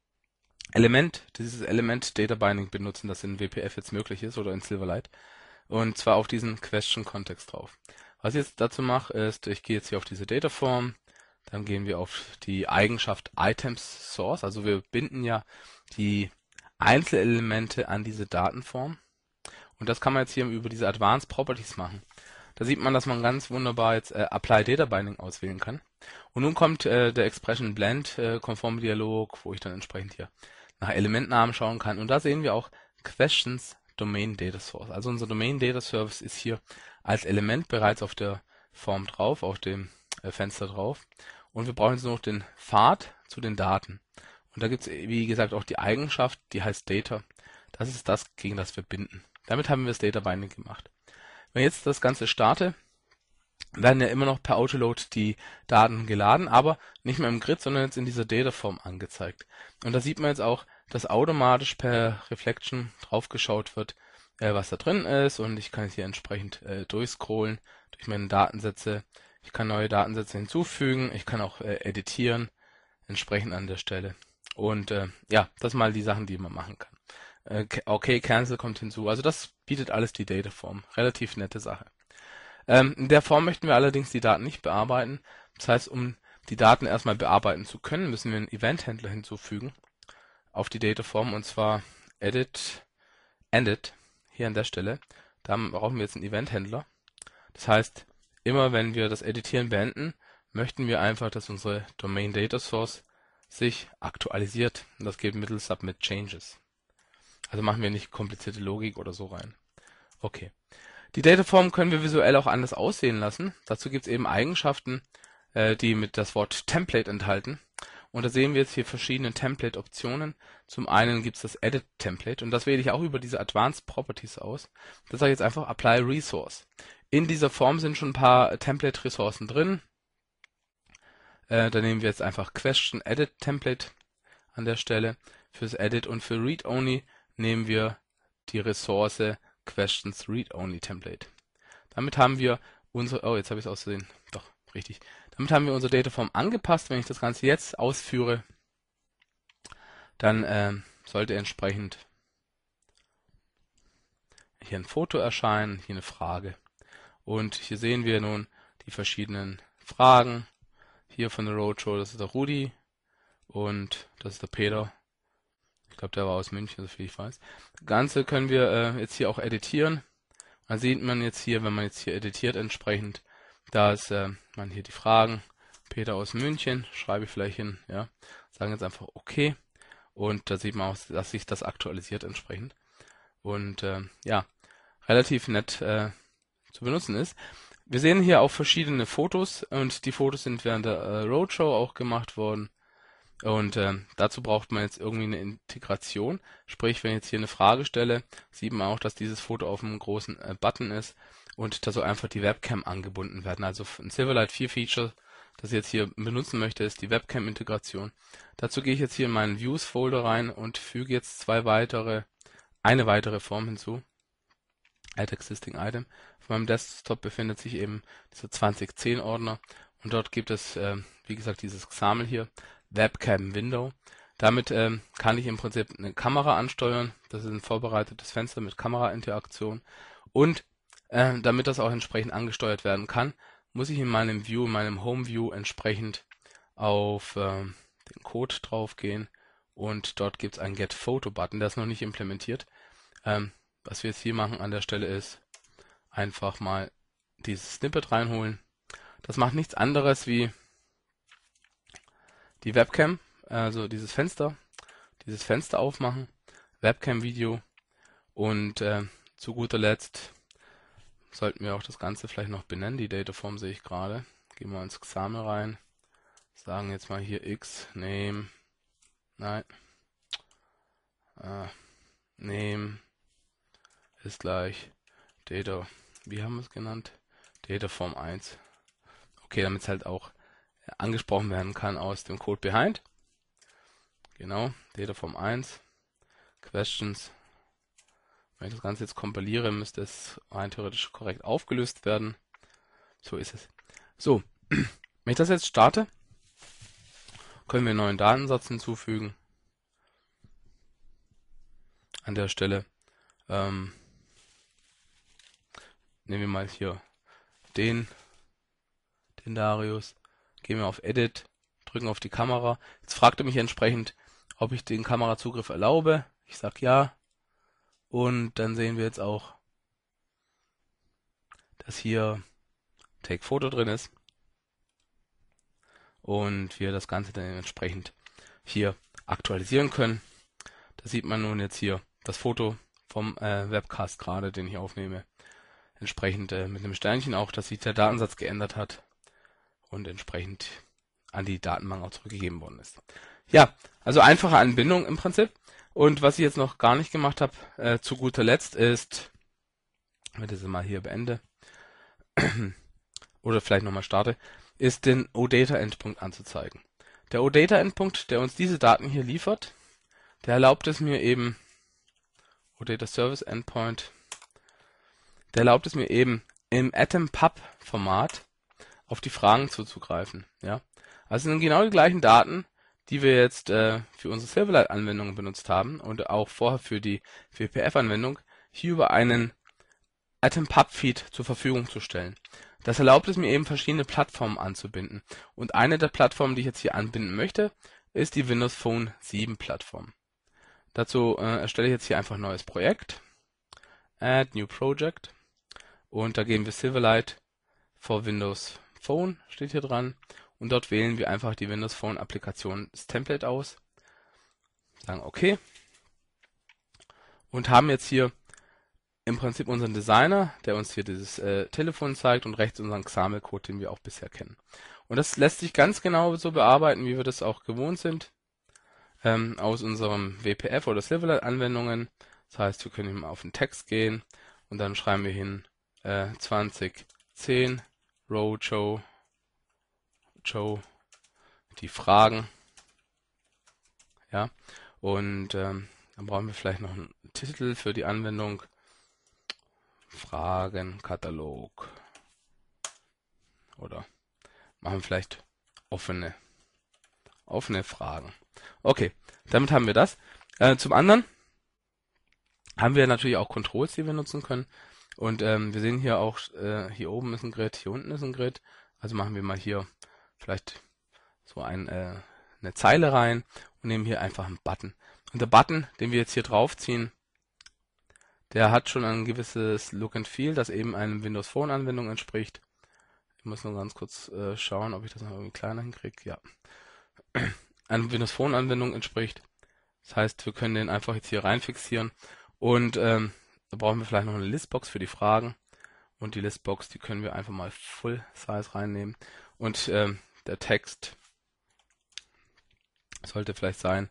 Element Data Binding benutzen, das in WPF jetzt möglich ist oder in Silverlight. Und zwar auf diesen Question Kontext drauf. Was ich jetzt dazu mache, ist, ich gehe jetzt hier auf diese Dataform, dann gehen wir auf die Eigenschaft Items Source, also wir binden ja die Einzelelemente an diese Datenform. Und das kann man jetzt hier über diese Advanced Properties machen. Da sieht man, dass man ganz wunderbar jetzt Apply Data Binding auswählen kann. Und nun kommt der Expression Blend konforme Dialog, wo ich dann entsprechend hier nach Elementnamen schauen kann. Und da sehen wir auch Questions Domain Data Source. Also unser Domain Data Service ist hier als Element bereits auf der Form drauf, auf dem Fenster drauf. Und wir brauchen jetzt nur noch den Pfad zu den Daten. Und da gibt es, wie gesagt, auch die Eigenschaft, die heißt Data. Das ist das, gegen das wir binden. Damit haben wir das Data Binding gemacht. Wenn ich jetzt das Ganze starte, werden ja immer noch per Autoload die Daten geladen, aber nicht mehr im Grid, sondern jetzt in dieser Dataform angezeigt. Und da sieht man jetzt auch, dass automatisch per Reflection draufgeschaut wird, was da drin ist, und ich kann jetzt hier entsprechend durchscrollen durch meine Datensätze. Ich kann neue Datensätze hinzufügen, ich kann auch editieren, entsprechend an der Stelle. Und ja, das mal die Sachen, die man machen kann. Okay, Cancel kommt hinzu. Also das bietet alles die Dataform. Relativ nette Sache. In der Form möchten wir allerdings die Daten nicht bearbeiten. Das heißt, um die Daten erstmal bearbeiten zu können, müssen wir einen Event-Händler hinzufügen auf die Dataform, und zwar Edit, Ended, hier an der Stelle. Da brauchen wir jetzt einen Event-Händler. Das heißt, immer wenn wir das Editieren beenden, möchten wir einfach, dass unsere Domain Data Source sich aktualisiert. Und das geht mittels Submit Changes. Also machen wir nicht komplizierte Logik oder so rein. Okay. Die Dataform können wir visuell auch anders aussehen lassen. Dazu gibt es eben Eigenschaften, die mit das Wort Template enthalten. Und da sehen wir jetzt hier verschiedene Template-Optionen. Zum einen gibt es das Edit Template, und das wähle ich auch über diese Advanced Properties aus. Das sage ich jetzt einfach Apply Resource. In dieser Form sind schon ein paar Template-Ressourcen drin. Da nehmen wir jetzt einfach Question Edit Template an der Stelle fürs Edit, und für Read Only nehmen wir die Ressource Questions Read Only Template. Damit haben wir unsere, oh, jetzt habe ich es auszusehen, doch, richtig. Damit haben wir unsere Dataform angepasst. Wenn ich das Ganze jetzt ausführe, dann sollte entsprechend hier ein Foto erscheinen, hier eine Frage. Und hier sehen wir nun die verschiedenen Fragen. Hier von der Roadshow, das ist der Rudi, und das ist der Peter. Ich glaube, der war aus München, so viel ich weiß. Das Ganze können wir jetzt hier auch editieren. Da sieht man jetzt hier, wenn man jetzt hier editiert entsprechend, dass man hier die Fragen, Peter aus München, schreibe ich vielleicht hin, ja, sagen jetzt einfach okay, und da sieht man auch, dass sich das aktualisiert entsprechend. Und ja, relativ nett zu benutzen ist. Wir sehen hier auch verschiedene Fotos, und die Fotos sind während der Roadshow auch gemacht worden. Und dazu braucht man jetzt irgendwie eine Integration. Sprich, wenn ich jetzt hier eine Frage stelle, sieht man auch, dass dieses Foto auf einem großen Button ist, und da soll einfach die Webcam angebunden werden. Also ein Silverlight 4 Feature, das ich jetzt hier benutzen möchte, ist die Webcam-Integration. Dazu gehe ich jetzt hier in meinen Views-Folder rein und füge jetzt eine weitere Form hinzu. Add Existing Item. Auf meinem Desktop befindet sich eben dieser 2010-Ordner, und dort gibt es, wie gesagt, dieses XAML hier, Webcam Window. Damit kann ich im Prinzip eine Kamera ansteuern. Das ist ein vorbereitetes Fenster mit Kamerainteraktion. Und damit das auch entsprechend angesteuert werden kann, muss ich in meinem View, in meinem Home View entsprechend auf den Code draufgehen, und dort gibt es einen Get Photo Button, der ist noch nicht implementiert. Was wir jetzt hier machen an der Stelle ist einfach mal dieses Snippet reinholen. Das macht nichts anderes wie die Webcam, also dieses Fenster aufmachen, Webcam-Video, und zu guter Letzt sollten wir auch das Ganze vielleicht noch benennen. Die Dataform sehe ich gerade. Gehen wir ins XAML rein, sagen jetzt mal hier x, name, nein, name ist gleich Data, wie haben wir es genannt? Dataform 1. Okay, damit es halt auch angesprochen werden kann aus dem Code behind. Genau, Dataform 1, Questions. Wenn ich das Ganze jetzt kompiliere, müsste es rein theoretisch korrekt aufgelöst werden. So ist es. So, wenn ich das jetzt starte, können wir einen neuen Datensatz hinzufügen. An der Stelle nehmen wir mal hier den Darius, gehen wir auf Edit, drücken auf die Kamera. Jetzt fragt er mich entsprechend, ob ich den Kamerazugriff erlaube. Ich sage ja. Und dann sehen wir jetzt auch, dass hier Take Photo drin ist. Und wir das Ganze dann entsprechend hier aktualisieren können. Da sieht man nun jetzt hier das Foto vom Webcast gerade, den ich aufnehme. Entsprechend mit einem Sternchen auch, dass sich der Datensatz geändert hat und entsprechend an die Datenbank auch zurückgegeben worden ist. Ja, also einfache Anbindung im Prinzip. Und was ich jetzt noch gar nicht gemacht habe, zu guter Letzt ist, wenn ich das mal hier beende oder vielleicht nochmal starte, ist den OData-Endpunkt anzuzeigen. Der OData-Endpunkt, der uns diese Daten hier liefert, der erlaubt es mir eben, OData Service Endpoint, der erlaubt es mir eben im AtomPub-Format auf die Fragen zuzugreifen. Ja? Also sind genau die gleichen Daten, die wir jetzt für unsere Silverlight-Anwendung benutzt haben und auch vorher für die WPF-Anwendung, hier über einen AtomPub-Feed zur Verfügung zu stellen. Das erlaubt es mir eben, verschiedene Plattformen anzubinden. Und eine der Plattformen, die ich jetzt hier anbinden möchte, ist die Windows Phone 7 Plattform. Dazu erstelle ich jetzt hier einfach ein neues Projekt. Add New Project. Und da geben wir Silverlight for Windows Phone, steht hier dran. Und dort wählen wir einfach die Windows Phone Applikation, das Template aus. Sagen OK. Und haben jetzt hier im Prinzip unseren Designer, der uns hier dieses Telefon zeigt und rechts unseren XAML-Code, den wir auch bisher kennen. Und das lässt sich ganz genau so bearbeiten, wie wir das auch gewohnt sind, aus unserem WPF oder Silverlight-Anwendungen. Das heißt, wir können hier auf den Text gehen und dann schreiben wir hin 2010 Roadshow die Fragen. Ja, und dann brauchen wir vielleicht noch einen Titel für die Anwendung. Fragenkatalog. Oder machen wir vielleicht offene Fragen. Okay, damit haben wir das. Zum anderen haben wir natürlich auch Controls, die wir nutzen können. Und wir sehen hier auch, hier oben ist ein Grid, hier unten ist ein Grid. Also machen wir mal hier vielleicht so eine Zeile rein und nehmen hier einfach einen Button. Und der Button, den wir jetzt hier draufziehen, der hat schon ein gewisses Look and Feel, das eben einer Windows Phone Anwendung entspricht. Ich muss nur ganz kurz schauen, ob ich das noch irgendwie kleiner hinkriege. Ja, eine Windows Phone Anwendung entspricht. Das heißt, wir können den einfach jetzt hier rein fixieren und da brauchen wir vielleicht noch eine Listbox für die Fragen. Und die Listbox, die können wir einfach mal Full Size reinnehmen. Und der Text sollte vielleicht sein,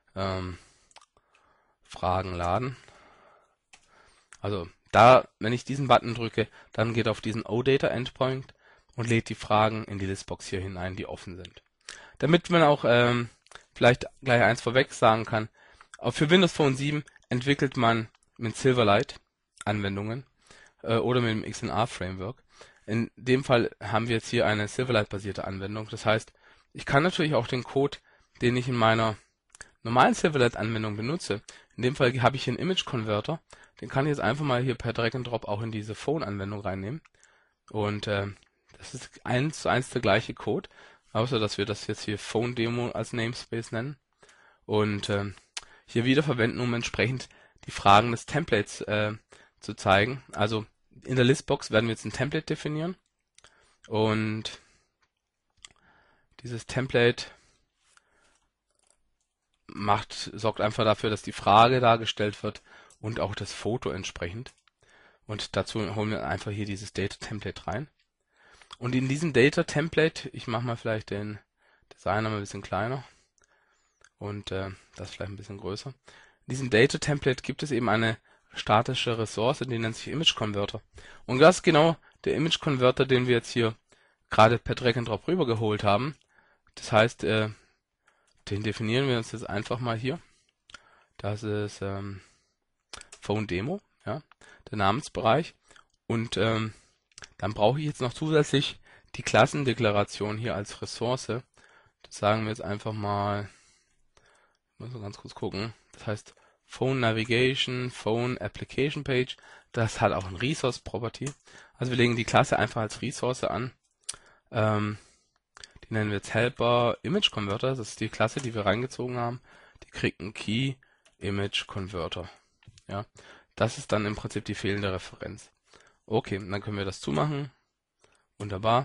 Fragen laden. Also da, wenn ich diesen Button drücke, dann geht auf diesen OData Endpoint und lädt die Fragen in die Listbox hier hinein, die offen sind. Damit man auch vielleicht gleich eins vorweg sagen kann, auch für Windows Phone 7 entwickelt man mit Silverlight Anwendungen oder mit dem XNR Framework. In dem Fall haben wir jetzt hier eine Silverlight-basierte Anwendung. Das heißt, ich kann natürlich auch den Code, den ich in meiner normalen Silverlight-Anwendung benutze, in dem Fall habe ich hier einen Image-Converter, den kann ich jetzt einfach mal hier per Drag and Drop auch in diese Phone-Anwendung reinnehmen. Und das ist 1:1 der gleiche Code, außer dass wir das jetzt hier Phone Demo als Namespace nennen. Und hier wieder verwenden, um entsprechend die Fragen des Templates zu zeigen. Also in der Listbox werden wir jetzt ein Template definieren. Und dieses Template sorgt einfach dafür, dass die Frage dargestellt wird und auch das Foto entsprechend. Und dazu holen wir einfach hier dieses Data Template rein. Und in diesem Data Template, ich mache mal vielleicht den Designer mal ein bisschen kleiner und das vielleicht ein bisschen größer. In diesem Data Template gibt es eben eine statische Ressource, die nennt sich Image Converter. Und das ist genau der Image Converter, den wir jetzt hier gerade per Drag and Drop rübergeholt haben. Das heißt, Den definieren wir uns jetzt einfach mal hier. Das ist Phone Demo, ja, der Namensbereich. Und dann brauche ich jetzt noch zusätzlich die Klassendeklaration hier als Ressource. Das sagen wir jetzt einfach mal, muss man ganz kurz gucken. Das heißt Phone Navigation, Phone Application Page. Das hat auch ein Resource Property. Also wir legen die Klasse einfach als Ressource an. Die nennen wir jetzt Helper Image Converter. Das ist die Klasse, die wir reingezogen haben. Die kriegt einen Key Image Converter. Ja, das ist dann im Prinzip die fehlende Referenz. Okay, dann können wir das zumachen. Wunderbar.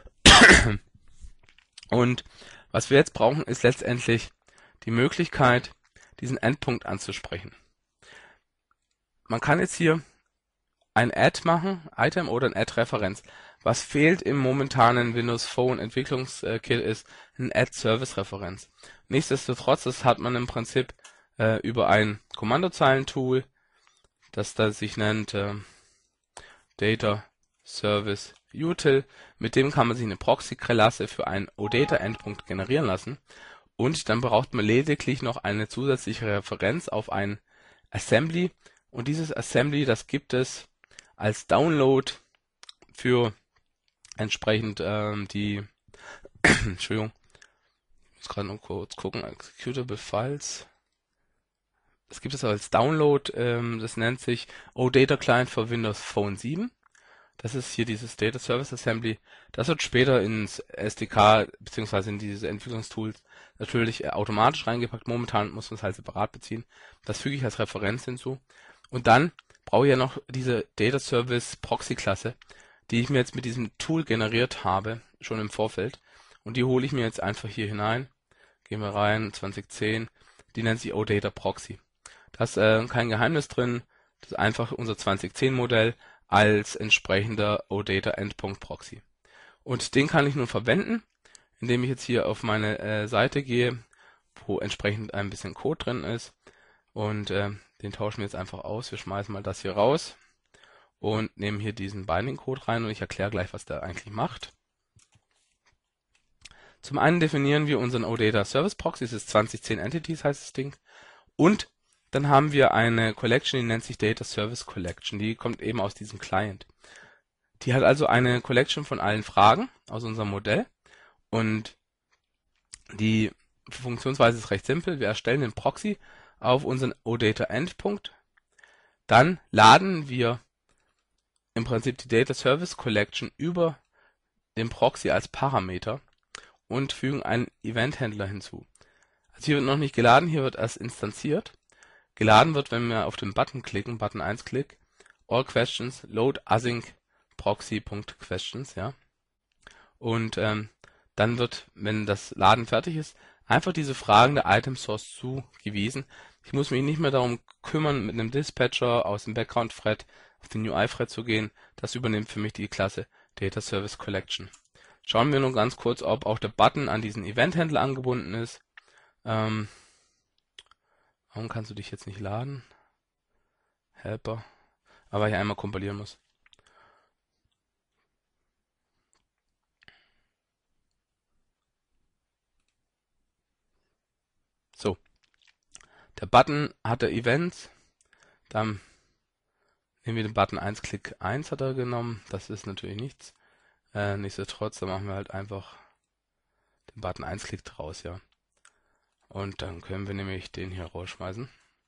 Und was wir jetzt brauchen, ist letztendlich die Möglichkeit, diesen Endpunkt anzusprechen. Man kann jetzt hier ein Add machen, Item oder ein Add-Referenz. Was fehlt im momentanen Windows Phone Entwicklungskit ist ein Add-Service-Referenz. Nichtsdestotrotz, das hat man im Prinzip über ein Kommandozeilentool, das da sich nennt Data Service Util. Mit dem kann man sich eine Proxy-Klasse für einen OData-Endpunkt generieren lassen. Und dann braucht man lediglich noch eine zusätzliche Referenz auf ein Assembly. Und dieses Assembly, das gibt es als Download für entsprechend die Entschuldigung, ich muss gerade noch kurz gucken, Executable Files. Es gibt es als Download, das nennt sich OData Client für Windows Phone 7. Das ist hier dieses Data Service Assembly. Das wird später ins SDK bzw. in diese Entwicklungstools natürlich automatisch reingepackt. Momentan muss man es halt separat beziehen. Das füge ich als Referenz hinzu. Und dann brauche ich ja noch diese Data Service Proxy Klasse, die ich mir jetzt mit diesem Tool generiert habe, schon im Vorfeld. Und die hole ich mir jetzt einfach hier hinein. Gehen wir rein, 2010. Die nennt sich OData Proxy. Da ist kein Geheimnis drin. Das ist einfach unser 2010 Modell als entsprechender OData Endpunkt Proxy. Und den kann ich nun verwenden, indem ich jetzt hier auf meine Seite gehe, wo entsprechend ein bisschen Code drin ist. Und den tauschen wir jetzt einfach aus. Wir schmeißen mal das hier raus und nehmen hier diesen Binding-Code rein und ich erkläre gleich, was der eigentlich macht. Zum einen definieren wir unseren OData Service Proxy, das ist 2010 Entities heißt das Ding. Und dann haben wir eine Collection, die nennt sich Data Service Collection. Die kommt eben aus diesem Client. Die hat also eine Collection von allen Fragen aus unserem Modell. Und die Funktionsweise ist recht simpel. Wir erstellen den Proxy auf unseren OData Endpunkt. Dann laden wir im Prinzip die Data Service Collection über den Proxy als Parameter und fügen einen Event-Händler hinzu. Also hier wird noch nicht geladen, hier wird erst instanziert. Geladen wird, wenn wir auf den Button klicken, Button 1 klick, all questions, load async proxy.questions, ja. Und dann wird, wenn das Laden fertig ist, einfach diese Fragen der Item Source zugewiesen. Ich muss mich nicht mehr darum kümmern, mit einem Dispatcher aus dem Background-Thread auf den UI-Thread zu gehen. Das übernimmt für mich die Klasse Data Service Collection. Schauen wir nun ganz kurz, ob auch der Button an diesen Event-Händler angebunden ist. Warum kannst du dich jetzt nicht laden? Helper. Aber ich einmal kompilieren muss. So. Der Button hatte Events. Dann nehmen wir den Button 1, Klick 1 hat er genommen. Das ist natürlich nichts. Nichtsdestotrotz, dann machen wir halt einfach den Button 1, Klick raus, ja. Und dann können wir nämlich den hier rausschmeißen.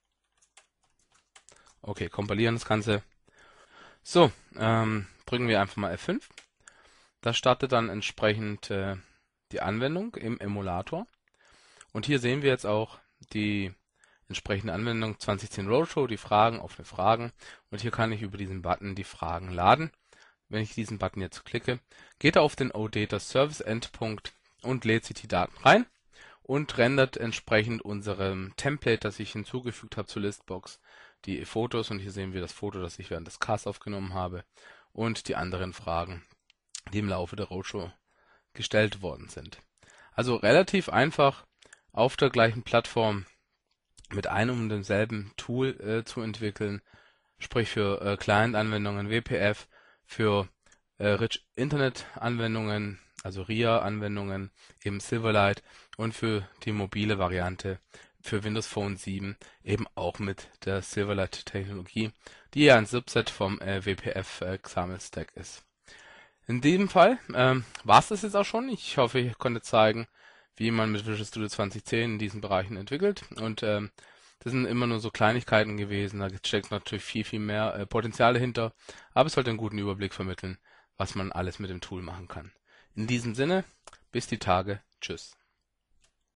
Okay, kompilieren das Ganze. So, drücken wir einfach mal F5. Das startet dann entsprechend die Anwendung im Emulator. Und hier sehen wir jetzt auch die entsprechende Anwendung 2010 Roadshow, die Fragen, offene Fragen. Und hier kann ich über diesen Button die Fragen laden. Wenn ich diesen Button jetzt klicke, geht er auf den OData Service Endpunkt und lädt sich die Daten rein und rendert entsprechend unserem Template, das ich hinzugefügt habe zur Listbox, die Fotos. Und hier sehen wir das Foto, das ich während des Casts aufgenommen habe und die anderen Fragen, die im Laufe der Roadshow gestellt worden sind. Also relativ einfach auf der gleichen Plattform mit einem und demselben Tool zu entwickeln, sprich für Client-Anwendungen WPF, für Rich Internet-Anwendungen also RIA-Anwendungen, eben Silverlight und für die mobile Variante für Windows Phone 7 eben auch mit der Silverlight-Technologie, die ja ein Subset vom WPF XAML Stack ist. In dem Fall war es das jetzt auch schon. Ich hoffe, ich konnte zeigen, wie man mit Visual Studio 2010 in diesen Bereichen entwickelt. Und das sind immer nur so Kleinigkeiten gewesen. Da steckt natürlich viel, viel mehr Potenzial dahinter. Aber es sollte einen guten Überblick vermitteln, was man alles mit dem Tool machen kann. In diesem Sinne, bis die Tage. Tschüss.